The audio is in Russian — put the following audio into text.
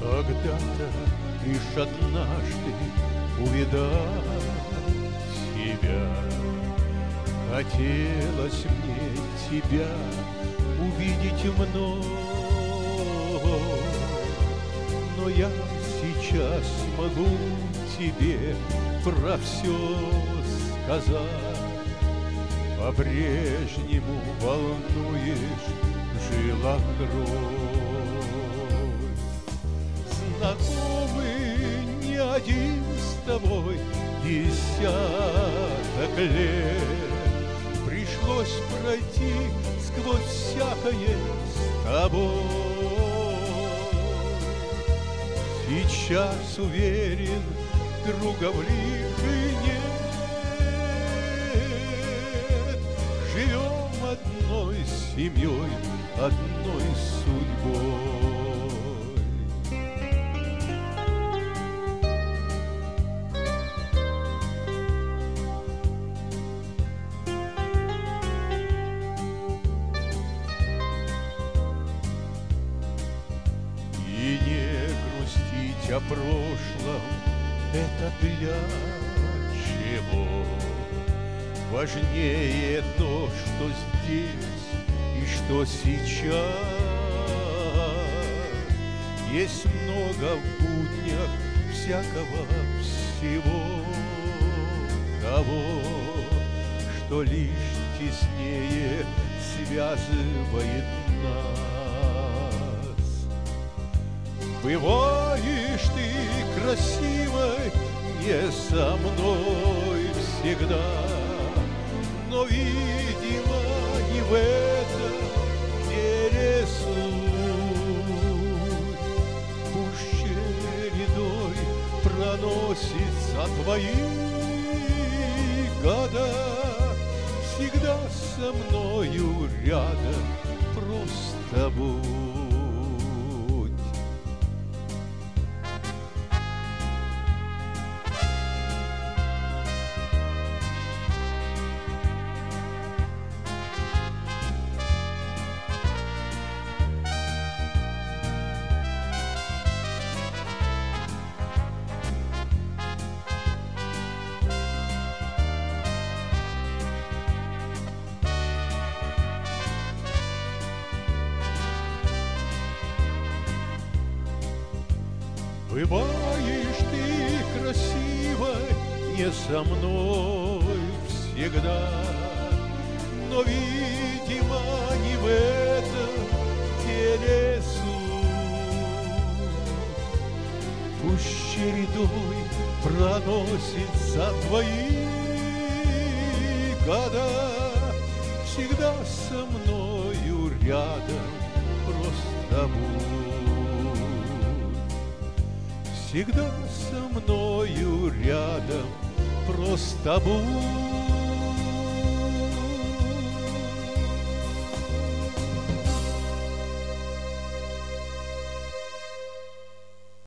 Когда-то лишь однажды увидать тебя, хотелось мне тебя увидеть вновь, но я сейчас могу тебе про все сказать. По-прежнему волнуешь в жилах кровь. Знакомы не один с тобой десяток лет, пришлось пройти сквозь всякое с тобой. Сейчас уверен, друга ближе нет. Живем одной семьей, одной судьбой. И не грустить о прошлом, это для чего? Важнее то, что здесь и что сейчас. Есть много в буднях всякого всего того, что лишь теснее связывает нас. Бываешь ты красивой не со мной всегда, но, видимо, не в этом деле суть. Пусть чередой проносятся твои года, всегда со мною рядом просто будь. Бываешь ты красивой не со мной всегда, но, видимо, не в этом деле суть. Пусть чередой проносятся твои года, всегда со мною рядом просто будь. Всегда со мною рядом просто будь.